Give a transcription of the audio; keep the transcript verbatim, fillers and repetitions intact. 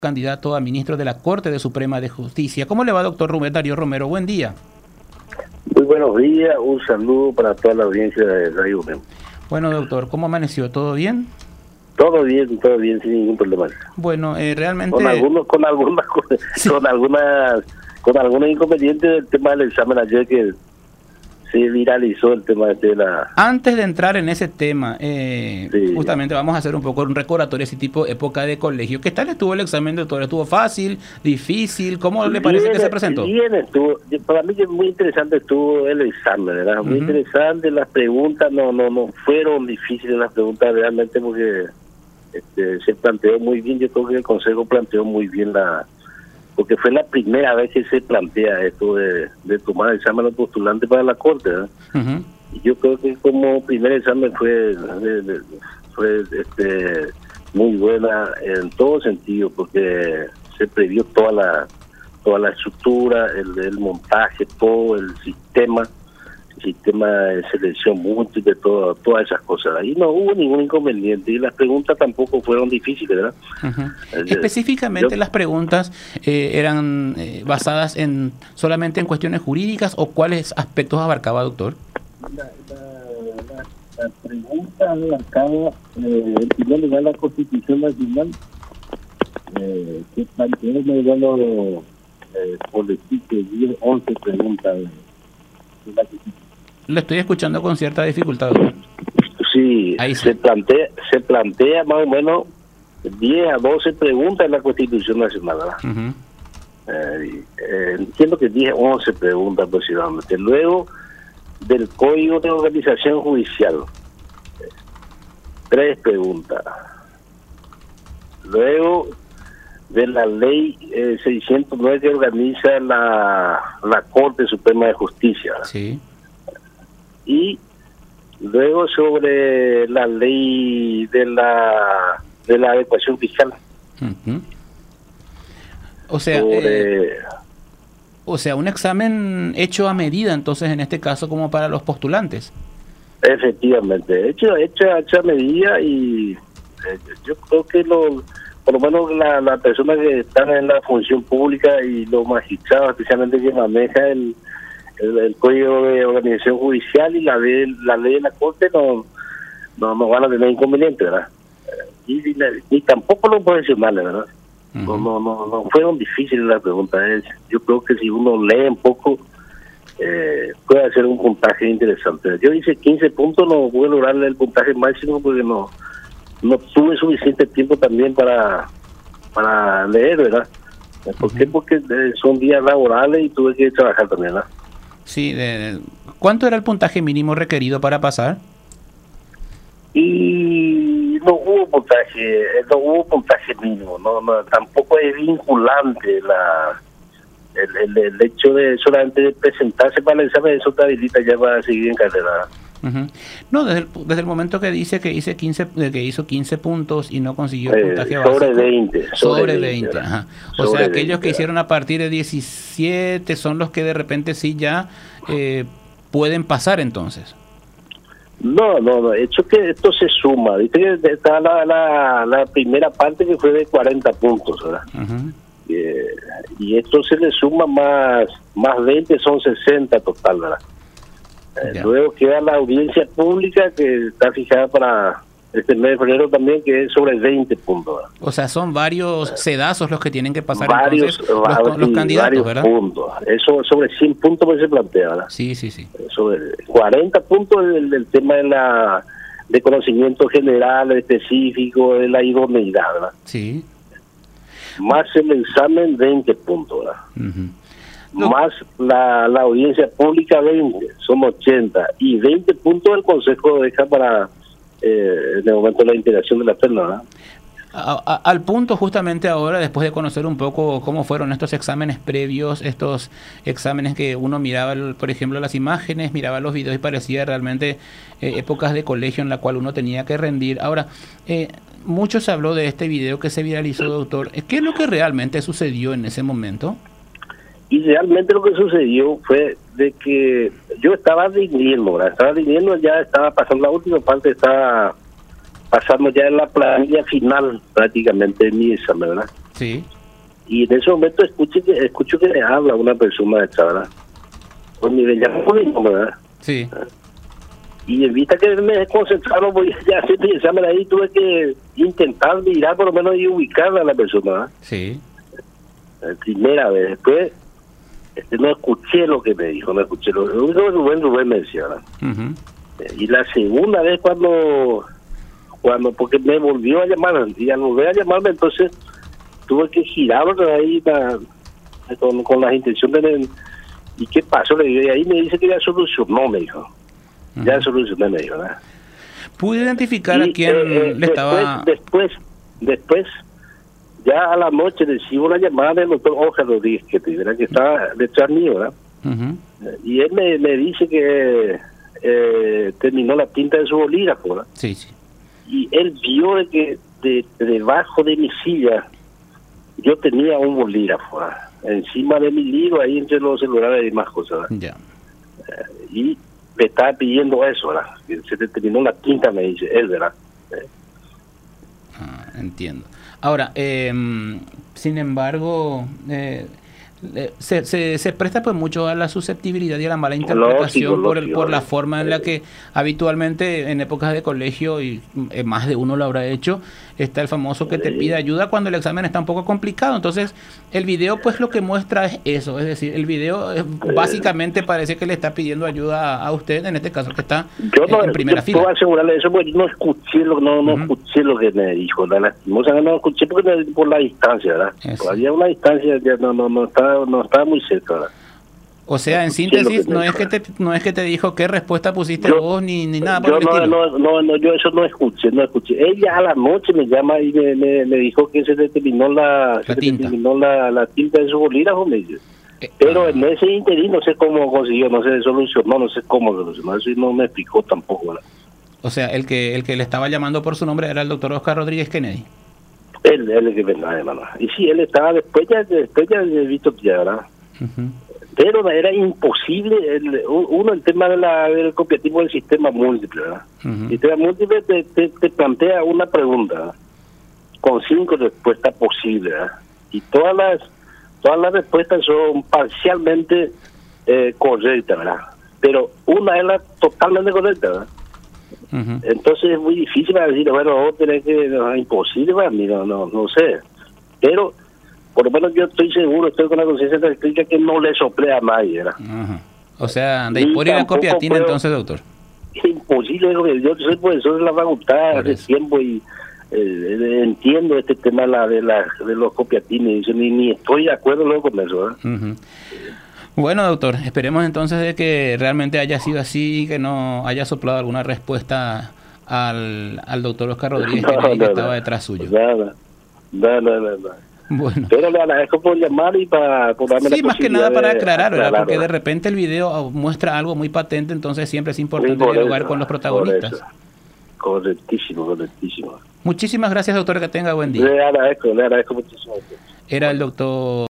candidato a ministro de la Corte de Suprema de Justicia. ¿Cómo le va, doctor Rubén Darío Romero? Buen día. Muy buenos días, un saludo para toda la audiencia de Radio U N E M. Bueno, doctor, ¿cómo amaneció? ¿Todo bien? Todo bien, todo bien, sin ningún problema. Bueno, eh, realmente... Con algunos, con algunas, sí. con algunas, con algunos inconvenientes del tema del examen ayer que se viralizó el tema de la... Antes de entrar en ese tema, eh, sí. justamente vamos a hacer un poco un recordatorio, ese tipo de época de colegio. ¿Qué tal estuvo el examen, doctor? ¿Estuvo fácil, difícil? ¿Cómo le parece bien, que se presentó? Bien estuvo. Para mí muy interesante estuvo el examen, ¿verdad? Muy uh-huh. interesante. Las preguntas no no no fueron difíciles, las preguntas realmente, porque este, se planteó muy bien. Yo creo que el Consejo planteó muy bien la... porque fue la primera vez que se plantea esto de, de tomar el examen a los postulantes para la Corte, ¿verdad? Uh-huh. Y yo creo que como primer examen fue de, de, fue este muy buena en todo sentido, porque se previó toda la toda la estructura, el, el montaje, todo el sistema, el sistema de selección múltiple, todo, todas esas cosas. Ahí no hubo ningún inconveniente y las preguntas tampoco fueron difíciles, ¿verdad? Uh-huh. Específicamente, yo, las preguntas eh, eran eh, basadas en solamente en cuestiones jurídicas, ¿o cuáles aspectos abarcaba, doctor? La, la, la, la pregunta abarcaba eh, en primer lugar la Constitución Nacional, eh, que planteó el modelo eh, por decir que diez, once preguntas de, de la Constitución. Le estoy escuchando con cierta dificultad, doctor. Sí, Ahí se plantea se plantea más o menos diez a doce preguntas en la Constitución Nacional, ¿verdad? Uh-huh. eh, eh, entiendo que diez, once preguntas aproximadamente. Luego, del Código de Organización Judicial, eh, tres preguntas. Luego, de la ley eh, seiscientos nueve que organiza la, la Corte Suprema de Justicia, ¿verdad? Sí. Y luego sobre la ley de la de la adecuación fiscal. Uh-huh. O sea, sobre... eh, o sea, un examen hecho a medida, entonces, en este caso, como para los postulantes. Efectivamente, hecho, hecho, hecho a medida, y eh, yo creo que lo, por lo menos la, la persona que está en la función pública y los magistrados, especialmente que maneja el El, el Código de Organización Judicial y la de la ley de la Corte no no, no van a tener inconvenientes, ¿verdad? Y, y, y tampoco los profesionales, ¿verdad? Uh-huh. No, no, no, no fueron difíciles las preguntas. Yo creo que si uno lee un poco eh, puede hacer un puntaje interesante. Yo hice quince puntos, no pude lograr el puntaje máximo porque no no tuve suficiente tiempo también para para leer, ¿verdad? ¿Por qué? Uh-huh. Porque eh, son días laborales y tuve que trabajar también, ¿verdad? Sí, de, de, ¿cuánto era el puntaje mínimo requerido para pasar? Y no hubo puntaje, no hubo puntaje mínimo, no, no tampoco es vinculante la el, el, el hecho de solamente de presentarse para el examen, eso te habilita ya para seguir en carrera. Uh-huh. No, desde el, desde el momento que dice que hice quince, que hizo quince puntos y no consiguió el puntaje eh, básico. Sobre veinte. Sobre veinte, ajá. O sobre sea, aquellos veinte, que hicieron a partir de diecisiete son los que de repente sí ya eh, pueden pasar entonces. No, no, no, hecho que esto se suma. Viste que está la, la, la primera parte que fue de cuarenta puntos, ¿verdad? Uh-huh. Eh, y esto se le suma más, más veinte, son sesenta total, ¿verdad? Eh, luego queda la audiencia pública que está fijada para este mes de febrero también, que es sobre veinte puntos, ¿verdad? O sea, son varios sedazos los que tienen que pasar varios, entonces, los, los, los sí, candidatos, varios ¿verdad? Puntos. Eso sobre cien puntos pues se plantea, ¿verdad? Sí, sí, sí. Sobre cuarenta puntos del, del tema de la de conocimiento general, específico, de la idoneidad, ¿verdad? Sí. Más el examen, veinte puntos, ¿verdad? Uh-huh. No. Más la, la audiencia pública, veinte, son ochenta, y veinte puntos el Consejo deja para eh, en el momento de la integración de la perna, ¿verdad? A, a, al punto justamente ahora, después de conocer un poco cómo fueron estos exámenes previos, estos exámenes que uno miraba, por ejemplo, las imágenes, miraba los videos y parecía realmente eh, épocas de colegio en la cual uno tenía que rendir. Ahora, eh, mucho se habló de este video que se viralizó, doctor. ¿Qué es lo que realmente sucedió en ese momento? Y realmente lo que sucedió fue de que yo estaba rindiendo, ¿verdad? Estaba rindiendo, ya estaba pasando la última parte, estaba pasamos ya en la planilla final prácticamente de mi examen, ¿verdad? Sí. Y en ese momento escucho que, escucho que le habla una persona esta, ¿verdad? Pues me llamo por mi nombre, ¿verdad? Sí. Y en vista que me concentraron, voy a hacer mi examen ahí, tuve que intentar mirar por lo menos y ubicar a la persona, ¿verdad? Sí. La primera vez, después este, no escuché lo que me dijo, no escuché lo, lo único que Rubén, Rubén me decía, ¿verdad? Uh-huh. Y la segunda vez cuando, cuando porque me volvió a llamar, y al volver a llamarme, entonces tuve que girar otra vez la, con, con las intenciones de... ¿Y qué pasó? Le digo, y ahí me dice que ya solucionó, me dijo. Uh-huh. Ya solucioné, me dijo, ¿verdad? ¿Pude identificar y, a quién eh, eh, le después, estaba...? Después, después, ya a la noche recibo una llamada del doctor Oscar Rodríguez, que te dirá que estaba detrás mío, ¿verdad? Uh-huh. Y él me, me dice que eh, terminó la tinta de su bolígrafo, ¿verdad? Sí, sí. Y él vio de que de, de debajo de mi silla yo tenía un bolígrafo, ¿verdad? Encima de mi libro, ahí entre los celulares y más cosas, ¿verdad? Ya. Eh, y me estaba pidiendo eso, ¿verdad? Que se te terminó la tinta, me dice él, ¿verdad? Eh. Ah, entiendo. Ahora, eh, sin embargo, eh, se, se, se presta pues mucho a la susceptibilidad y a la mala interpretación lógico, por, el, por la forma en la que habitualmente en épocas de colegio, y eh, más de uno lo habrá hecho, está el famoso que te pide ayuda cuando el examen está un poco complicado. Entonces, el video pues lo que muestra es eso, es decir, el video es, básicamente parece que le está pidiendo ayuda a, a usted, en este caso que está yo no, eh, en primera yo fila. Puedo asegurarle eso porque no escuché lo, no, no uh-huh. escuché lo que me dijo, la lastimosa no escuché porque por la distancia, ¿verdad? Había una distancia, ya no, no, no estaba, no estaba muy cerca, ¿verdad? O sea, en síntesis, no es que te no es que te dijo qué respuesta pusiste yo, vos ni, ni nada por yo el no, estilo. No, no, no, yo eso no escuché, no escuché. Ella a la noche me llama y me, me, me dijo que se determinó la, la se tinta, determinó la, la tinta de su bolígrafo, me dice. Eh, Pero ah. en ese interín no sé cómo consiguió, no sé, solucionó, no sé cómo solucionó, eso no me explicó tampoco, ¿verdad? O sea, el que el que le estaba llamando por su nombre era el doctor Oscar Rodríguez Kennedy. Él, él es que me da, hermano. Y sí, él estaba después ya, después ya he visto ya, ¿verdad? Uh-huh. Pero era imposible, el, uno, el tema de la, del copiativo del sistema múltiple, ¿verdad? Uh-huh. El sistema múltiple te, te, te plantea una pregunta, ¿verdad? Con cinco respuestas posibles, ¿verdad? Y todas las todas las respuestas son parcialmente eh, correctas, ¿verdad? Pero una es la totalmente correcta, ¿verdad? Uh-huh. Entonces es muy difícil para decir, bueno, vos tenés que, no, es imposible para mí, no, no, no sé. Pero por lo menos yo estoy seguro, estoy con la conciencia tranquila que no le soplé a nadie, ¿verdad? Uh-huh. O sea, de por ir a copiatina puedo, entonces, doctor. Es imposible, yo soy profesor de la facultad hace tiempo y eh, entiendo este tema de, la, de, la, de los copiatines, y ni, ni estoy de acuerdo luego con eso, ¿verdad? Uh-huh. Bueno, doctor, esperemos entonces de que realmente haya sido así, que no haya soplado alguna respuesta al, al doctor Oscar Rodríguez, no, que, no, que estaba no, detrás suyo. Nada, nada, nada, nada. Bueno. Pero le agradezco por llamar y para por darme sí, la más que nada para aclarar, ¿verdad? Porque ¿verdad? De repente el video muestra algo muy patente, entonces siempre es importante dialogar con los protagonistas. Correctísimo, correctísimo. Muchísimas gracias, doctor, que tenga buen día. Le agradezco, le agradezco muchísimo. Era el doctor